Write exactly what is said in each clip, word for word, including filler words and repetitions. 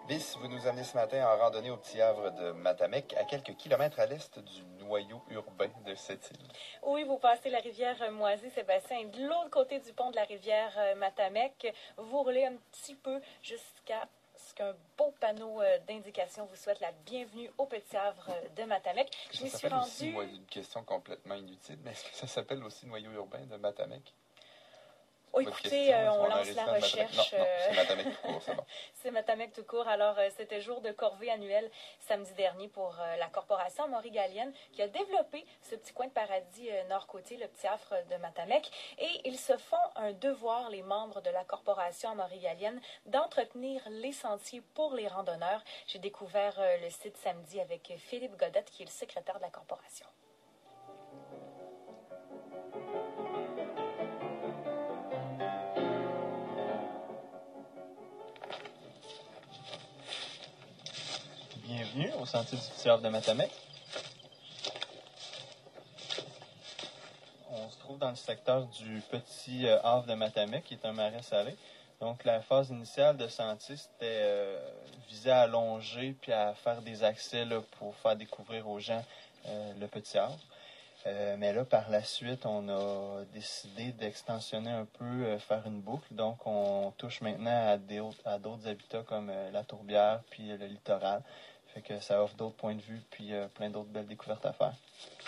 Bis, vous nous amenez ce matin en randonnée au petit havre de Matamec, à quelques kilomètres à l'est du noyau urbain de cette île. Oui, vous passez la rivière Moisy-Sébastien et de l'autre côté du pont de la rivière Matamec, vous roulez un petit peu jusqu'à ce qu'un beau panneau d'indication vous souhaite la bienvenue au petit havre de Matamec. Je m'y suis rendue... Aussi, une question complètement inutile, mais est-ce que ça s'appelle aussi noyau urbain de Matamec? Oh, écoutez, euh, on lance la recherche. Non, non, c'est Matamec tout court, c'est bon. C'est Matamec tout court. Alors, euh, c'était jour de corvée annuel samedi dernier pour euh, la corporation Maurice-Galienne qui a développé ce petit coin de paradis euh, nord-côtier, le petit havre de Matamec. Et ils se font un devoir, les membres de la corporation Maurice-Galienne, d'entretenir les sentiers pour les randonneurs. J'ai découvert euh, le site samedi avec Philippe Godette, qui est le secrétaire de la corporation. Bienvenue au sentier du petit havre de Matamec. On se trouve dans le secteur du petit havre de Matamec, qui est un marais salé. Donc, la phase initiale de sentier, c'était euh, visé à longer puis à faire des accès là, pour faire découvrir aux gens euh, le petit havre. Euh, mais là, par la suite, on a décidé d'extensionner un peu, euh, faire une boucle. Donc, on touche maintenant à, des, à d'autres habitats comme euh, la tourbière puis euh, le littoral. Fait que ça offre d'autres points de vue puis euh, plein d'autres belles découvertes à faire.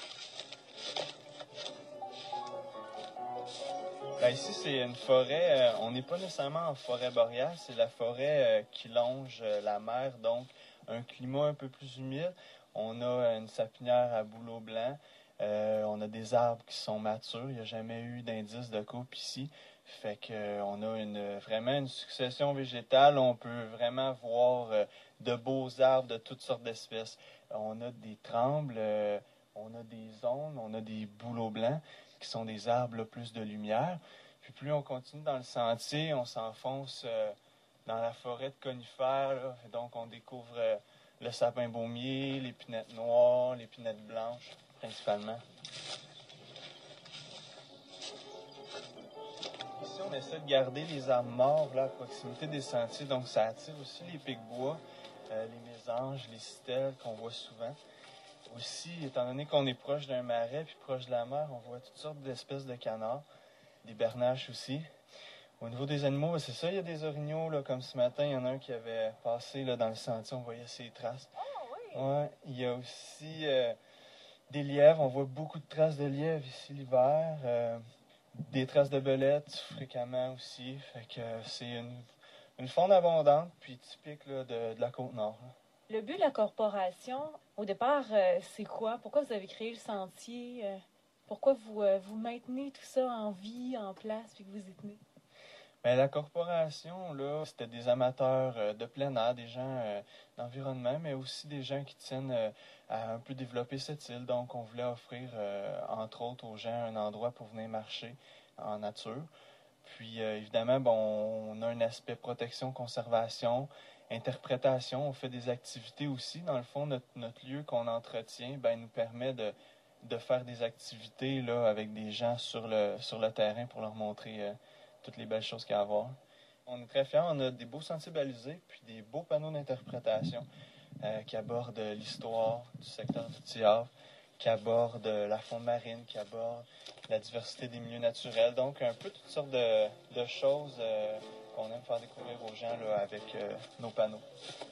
Là, ici, c'est une forêt, euh, on n'est pas nécessairement en forêt boréale, c'est la forêt euh, qui longe euh, la mer, donc un climat un peu plus humide. On a une sapinière à bouleau blanc, euh, on a des arbres qui sont matures, il n'y a jamais eu d'indice de coupe ici. Fait que euh, on a une, vraiment une succession végétale, on peut vraiment voir euh, de beaux arbres de toutes sortes d'espèces. On a des trembles, euh, on a des aulnes, on a des bouleaux blancs, qui sont des arbres là, plus de lumière. Puis plus on continue dans le sentier, on s'enfonce euh, dans la forêt de conifères. Là. Donc on découvre euh, le sapin baumier, l'épinette noire, l'épinette blanche, principalement. Ici, on essaie de garder les arbres morts là, à proximité des sentiers. Donc ça attire aussi les pics-bois, euh, les mésanges, les stèles qu'on voit souvent. Aussi, étant donné qu'on est proche d'un marais puis proche de la mer, on voit toutes sortes d'espèces de canards, des bernaches aussi. Au niveau des animaux, c'est ça, il y a des orignaux, là, comme ce matin, il y en a un qui avait passé là, dans le sentier, on voyait ses traces. Oh, oui. Ouais, il y a aussi euh, des lièvres, on voit beaucoup de traces de lièvres ici l'hiver, euh, des traces de belettes fréquemment aussi, fait que euh, c'est une, une faune abondante puis typique là, de, de la Côte-Nord. Là. Le but de la corporation, au départ, euh, c'est quoi? Pourquoi vous avez créé le sentier? Euh, pourquoi vous, euh, vous maintenez tout ça en vie, en place, puis que vous y tenez? Bien, la corporation, là, c'était des amateurs euh, de plein air, des gens euh, d'environnement, mais aussi des gens qui tiennent euh, à un peu développer cette île. Donc, on voulait offrir, euh, entre autres, aux gens un endroit pour venir marcher en nature. Puis, euh, évidemment, bon, on a un aspect protection, conservation, interprétation. On fait des activités aussi. Dans le fond, notre, notre lieu qu'on entretient ben, nous permet de, de faire des activités là, avec des gens sur le, sur le terrain pour leur montrer euh, toutes les belles choses qu'il y a à voir. On est très fiers. On a des beaux sentiers balisés puis des beaux panneaux d'interprétation euh, qui abordent l'histoire du secteur du petit havre, qui abordent la faune marine, qui abordent la diversité des milieux naturels. Donc, un peu toutes sortes de, de choses euh, qu'on aime faire découvrir aux gens là, avec euh, nos panneaux.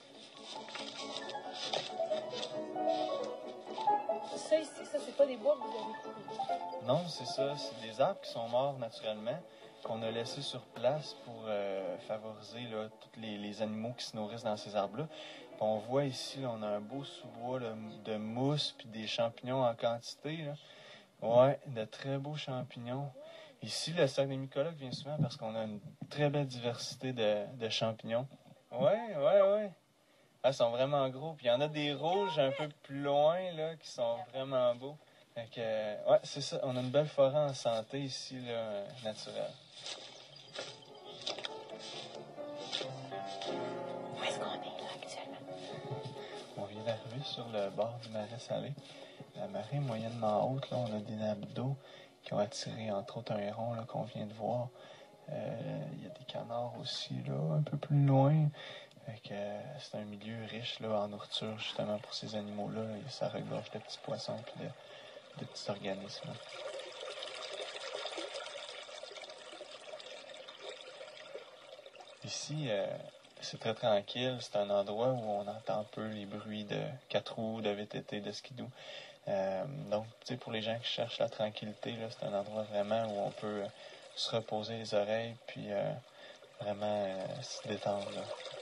Ça ici, ça, c'est pas des bois que vous avez coupés? Non, c'est ça. C'est des arbres qui sont morts naturellement, qu'on a laissés sur place pour euh, favoriser là, tous les, les animaux qui se nourrissent dans ces arbres-là. Puis on voit ici, là, on a un beau sous-bois là, de mousse puis des champignons en quantité. Là. Ouais, de très beaux champignons. Ici, le cercle des mycologues vient souvent parce qu'on a une très belle diversité de, de champignons. Ouais, ouais, ouais. Ah, ils sont vraiment gros. Puis il y en a des rouges un peu plus loin là, qui sont vraiment beaux. Fait que, ouais, c'est ça. On a une belle forêt en santé ici, là, naturelle. Où est-ce qu'on est là actuellement? On vient d'arriver sur le bord du marais salé. La marée est moyennement haute. Là, on a des nappes d'eau qui ont attiré, entre autres, un héron là, qu'on vient de voir. Il euh, y a des canards aussi, là, un peu plus loin. Fait que, euh, c'est un milieu riche là, en nourriture, justement, pour ces animaux-là. Et ça regorge de petits poissons et de, de petits organismes. Là. Ici, euh, c'est très tranquille. C'est un endroit où on entend peu les bruits de quatre roues, de V T T, de skidoo. Euh, donc, tu sais, pour les gens qui cherchent la tranquillité, là, c'est un endroit vraiment où on peut euh, se reposer les oreilles puis euh, vraiment euh, se détendre. Là.